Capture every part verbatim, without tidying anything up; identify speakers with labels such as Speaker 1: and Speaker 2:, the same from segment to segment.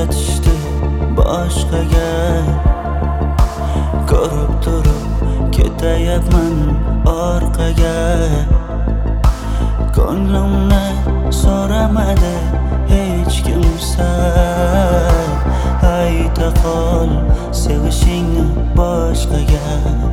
Speaker 1: o'xshatishdi boshqaga. Ko'rib turib ketayapman orqaga. Ko'nglimni so'ramadi hech kimsa. Ayta qol sevishingni boshqaga.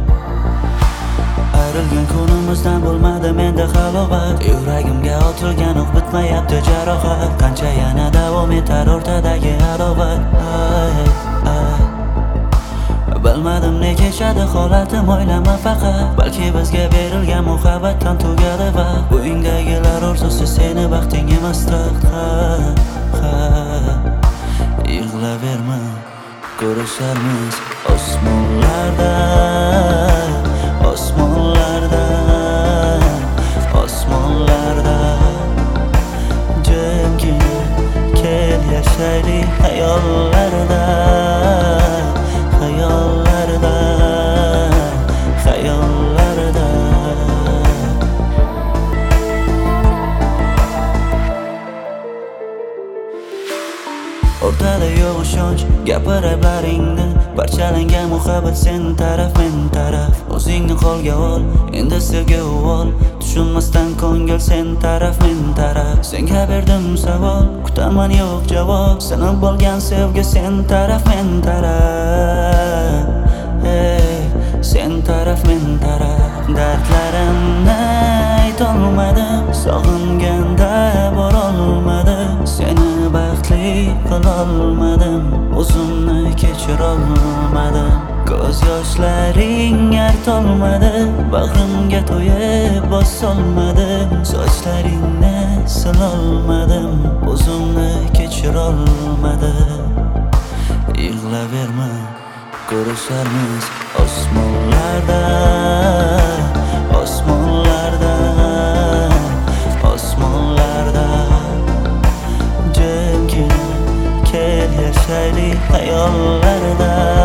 Speaker 1: Ayrilgan kunimizdan bo'lmadi menda halovat. Yuragimga otilgan o'q bitmayapti jarohat. Qancha yana davom etar o'rtadagi adovat. Ay, ay. Bilmadim ne kechadi holatim, o'ylama faqat. Balki bizga berilgan muhabbatdan tugadi va bo'yingdagilar orzusi seni baxting emas taxt. Ha, ha. Yig'laverma, ko'risharmiz osmonlarda, osmonlarda, osmonlarda. Jimgina kel yashaylik hayollarda, hayollarda, hayollarda. O'rtada yo'q ishonch, gapiriblaringni. Parchalangan muhabbat sen taraf men taraf. O'zingni qo'lga ol, endi sevgi ol. Tushunmasdan ko'ngil sen taraf men taraf. Senga berdim savol, kutaman yo'q javob. Sinib bo'lgan sevgi sen taraf men taraf. Hey, sen taraf men taraf. Dardlarimni aytolmadim, sog'inganda borolmadim. Seni baxtli qilolmadim, o'zimni kechirolmadim. Ko'z yoshlaring artolmadi, bag'rimga to'yib bosolmadim. Sochlaringni silolmadim, o'zimni kechirolmadim. Yig'laverma, ko'risharmiz osmonlarda, osmonlarda, osmonlarda. Jimgina kel yashaylik hayollarda.